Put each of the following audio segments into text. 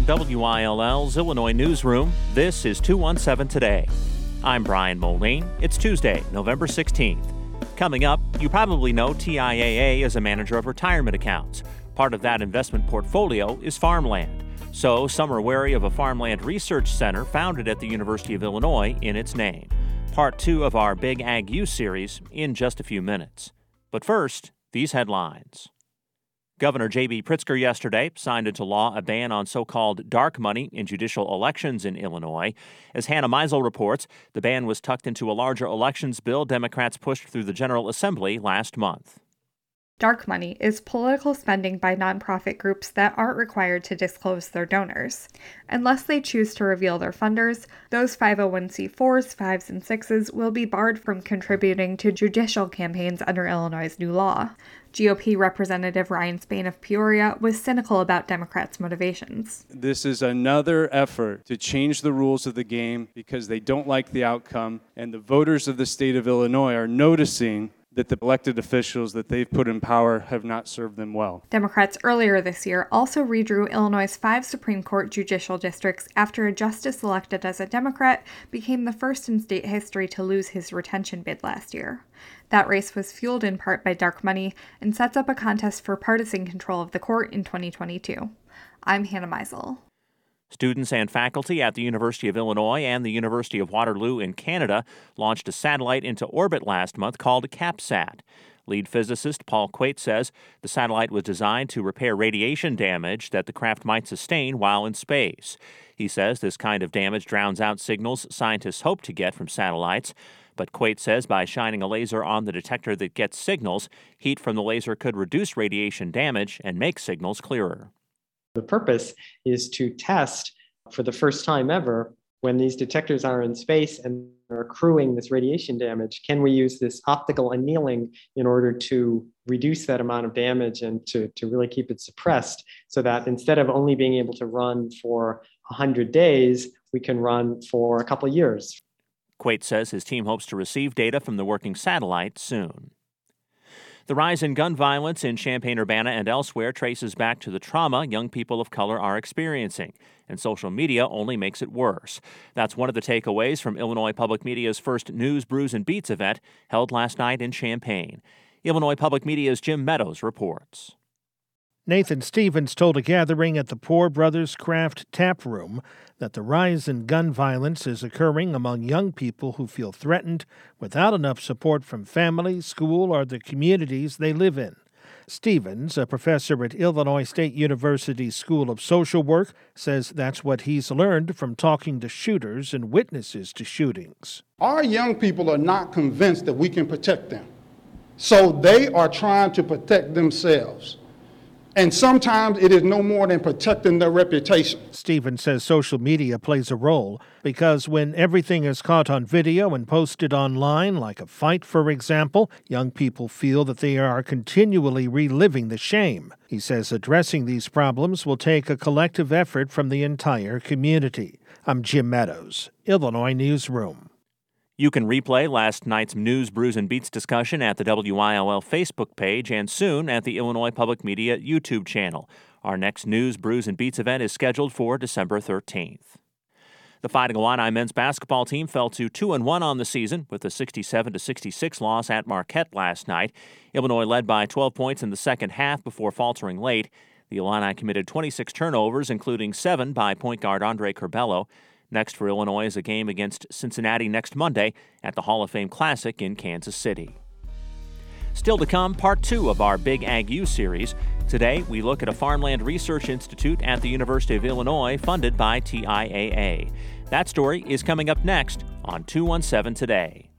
WILL's Illinois Newsroom, this is 217 Today. I'm Brian Moline. It's Tuesday, November 16th. Coming up, you probably know TIAA is a manager of retirement accounts. Part of that investment portfolio is farmland. So some are wary of a farmland research center founded at the University of Illinois in its name. Part 2 of our Big Ag U series in just a few minutes. But first, these headlines. Governor J.B. Pritzker yesterday signed into law a ban on so-called dark money in judicial elections in Illinois. As Hannah Meisel reports, the ban was tucked into a larger elections bill Democrats pushed through the General Assembly last month. Dark money is political spending by nonprofit groups that aren't required to disclose their donors. Unless they choose to reveal their funders, those 501c4s, 5s, and 6s will be barred from contributing to judicial campaigns under Illinois' new law. GOP Representative Ryan Spain of Peoria was cynical about Democrats' motivations. This is another effort to change the rules of the game because they don't like the outcome, and the voters of the state of Illinois are noticing that the elected officials that they've put in power have not served them well. Democrats earlier this year also redrew Illinois' 5 Supreme Court judicial districts after a justice elected as a Democrat became the first in state history to lose his retention bid last year. That race was fueled in part by dark money and sets up a contest for partisan control of the court in 2022. I'm Hannah Meisel. Students and faculty at the University of Illinois and the University of Waterloo in Canada launched a satellite into orbit last month called CAPSAT. Lead physicist Paul Quate says the satellite was designed to repair radiation damage that the craft might sustain while in space. He says this kind of damage drowns out signals scientists hope to get from satellites. But Quate says by shining a laser on the detector that gets signals, heat from the laser could reduce radiation damage and make signals clearer. The purpose is to test for the first time ever when these detectors are in space and are accruing this radiation damage. Can we use this optical annealing in order to reduce that amount of damage and to really keep it suppressed so that instead of only being able to run for 100 days, we can run for a couple of years? Quate says his team hopes to receive data from the working satellite soon. The rise in gun violence in Champaign-Urbana and elsewhere traces back to the trauma young people of color are experiencing, and social media only makes it worse. That's one of the takeaways from Illinois Public Media's first News, Brews, and Beats event held last night in Champaign. Illinois Public Media's Jim Meadows reports. Nathan Stevens told a gathering at the Poor Brothers Craft Tap Room that the rise in gun violence is occurring among young people who feel threatened without enough support from family, school, or the communities they live in. Stevens, a professor at Illinois State University School of Social Work, says that's what he's learned from talking to shooters and witnesses to shootings. Our young people are not convinced that we can protect them, so they are trying to protect themselves. And sometimes it is no more than protecting their reputation. Stevens says social media plays a role because when everything is caught on video and posted online, like a fight, for example, young people feel that they are continually reliving the shame. He says addressing these problems will take a collective effort from the entire community. I'm Jim Meadows, Illinois Newsroom. You can replay last night's News, Brews, and Beats discussion at the WILL Facebook page and soon at the Illinois Public Media YouTube channel. Our next News, Brews, and Beats event is scheduled for December 13th. The Fighting Illini men's basketball team fell to 2-1 on the season with a 67-66 loss at Marquette last night. Illinois led by 12 points in the second half before faltering late. The Illini committed 26 turnovers, including 7 by point guard Andre Curbelo. Next for Illinois is a game against Cincinnati next Monday at the Hall of Fame Classic in Kansas City. Still to come, part 2 of our Big Ag U series. Today, we look at a farmland research institute at the University of Illinois funded by TIAA. That story is coming up next on 217 Today.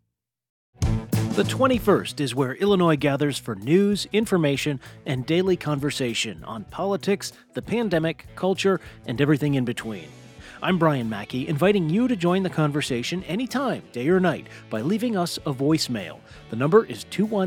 The 21st is where Illinois gathers for news, information, and daily conversation on politics, the pandemic, culture, and everything in between. I'm Brian Mackey, inviting you to join the conversation anytime, day or night, by leaving us a voicemail. The number is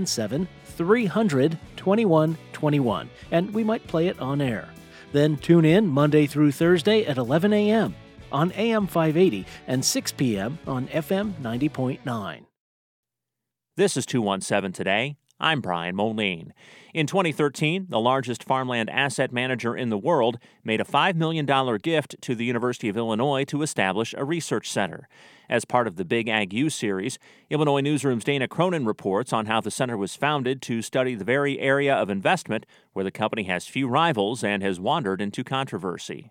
217-300-2121, and we might play it on air. Then tune in Monday through Thursday at 11 a.m. on AM 580 and 6 p.m. on FM 90.9. This is 217 Today. I'm Brian Moline. In 2013, the largest farmland asset manager in the world made a $5 million gift to the University of Illinois to establish a research center. As part of the Big Ag U series, Illinois Newsroom's Dana Cronin reports on how the center was founded to study the very area of investment where the company has few rivals and has wandered into controversy.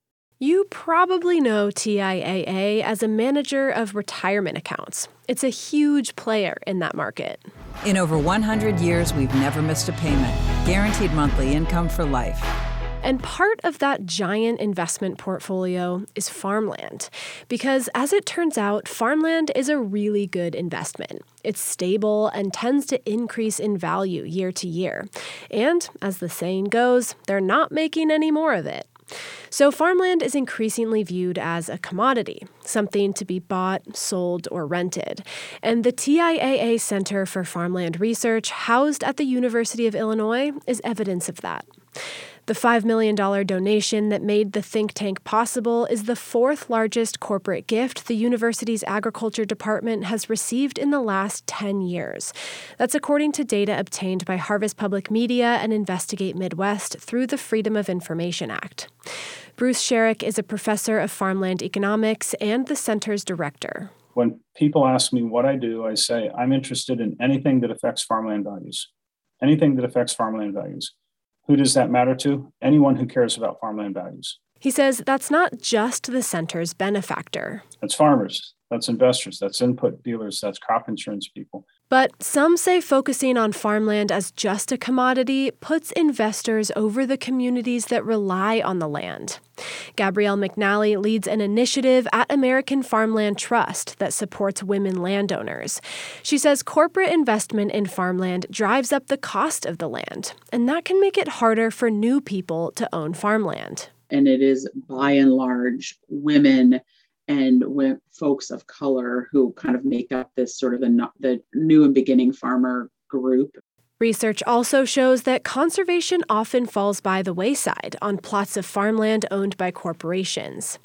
You probably know TIAA as a manager of retirement accounts. It's a huge player in that market. In over 100 years, we've never missed a payment. Guaranteed monthly income for life. And part of that giant investment portfolio is farmland. Because as it turns out, farmland is a really good investment. It's stable and tends to increase in value year to year. And as the saying goes, they're not making any more of it. So farmland is increasingly viewed as a commodity, something to be bought, sold, or rented. And the TIAA Center for Farmland Research, housed at the University of Illinois, is evidence of that. The $5 million donation that made the think tank possible is the fourth largest corporate gift the university's agriculture department has received in the last 10 years. That's according to data obtained by Harvest Public Media and Investigate Midwest through the Freedom of Information Act. Bruce Sherrick is a professor of farmland economics and the center's director. When people ask me what I do, I say I'm interested in anything that affects farmland values. Anything that affects farmland values. Who does that matter to? Anyone who cares about farmland values. He says that's not just the center's benefactor. That's farmers, that's investors, that's input dealers, that's crop insurance people. But some say focusing on farmland as just a commodity puts investors over the communities that rely on the land. Gabrielle McNally leads an initiative at American Farmland Trust that supports women landowners. She says corporate investment in farmland drives up the cost of the land, and that can make it harder for new people to own farmland. And it is, by and large, women and folks of color who kind of make up this sort of the new and beginning farmer group. Research also shows that conservation often falls by the wayside on plots of farmland owned by corporations.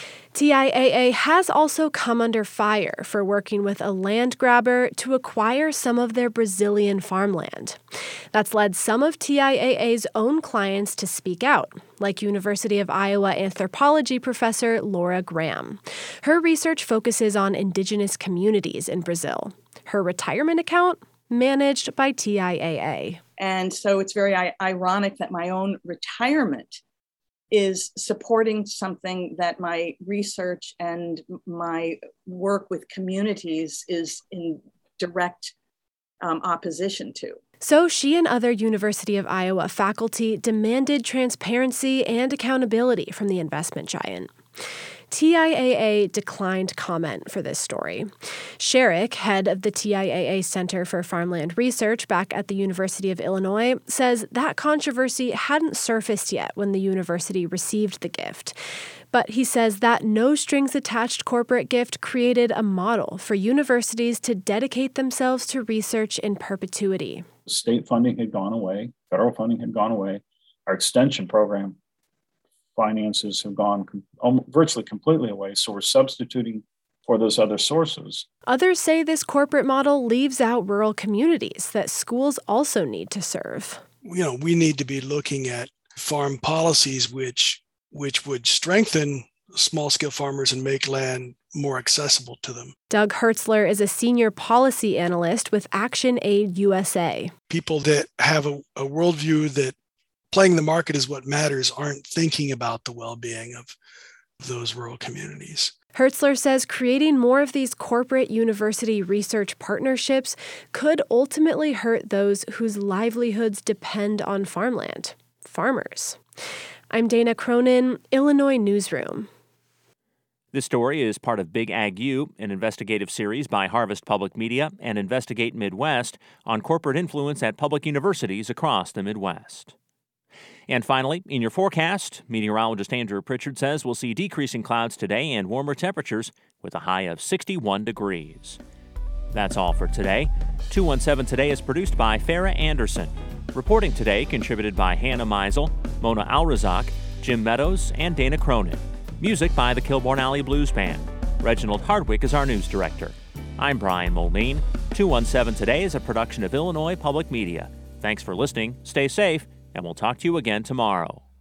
TIAA has also come under fire for working with a land grabber to acquire some of their Brazilian farmland. That's led some of TIAA's own clients to speak out, like University of Iowa anthropology professor Laura Graham. Her research focuses on indigenous communities in Brazil. Her retirement account, managed by TIAA. And so it's very ironic that my own retirement is supporting something that my research and my work with communities is in direct opposition to. So she and other University of Iowa faculty demanded transparency and accountability from the investment giant. TIAA declined comment for this story. Sherrick, head of the TIAA Center for Farmland Research back at the University of Illinois, says that controversy hadn't surfaced yet when the university received the gift. But he says that no-strings-attached corporate gift created a model for universities to dedicate themselves to research in perpetuity. State funding had gone away. Federal funding had gone away. Our extension program finances have gone virtually completely away, so we're substituting for those other sources. Others say this corporate model leaves out rural communities that schools also need to serve. We need to be looking at farm policies which would strengthen small-scale farmers and make land more accessible to them. Doug Hertzler is a senior policy analyst with Action Aid USA. People that have a worldview that playing the market is what matters aren't thinking about the well-being of those rural communities. Hertzler says creating more of these corporate university research partnerships could ultimately hurt those whose livelihoods depend on farmland, farmers. I'm Dana Cronin, Illinois Newsroom. This story is part of Big Ag U, an investigative series by Harvest Public Media and Investigate Midwest on corporate influence at public universities across the Midwest. And finally, in your forecast, meteorologist Andrew Pritchard says we'll see decreasing clouds today and warmer temperatures with a high of 61 degrees. That's all for today. 217 Today is produced by Farah Anderson. Reporting today contributed by Hannah Meisel, Mona Alrazak, Jim Meadows, and Dana Cronin. Music by the Kilbourne Alley Blues Band. Reginald Hardwick is our news director. I'm Brian Moline. 217 Today is a production of Illinois Public Media. Thanks for listening, stay safe, and we'll talk to you again tomorrow.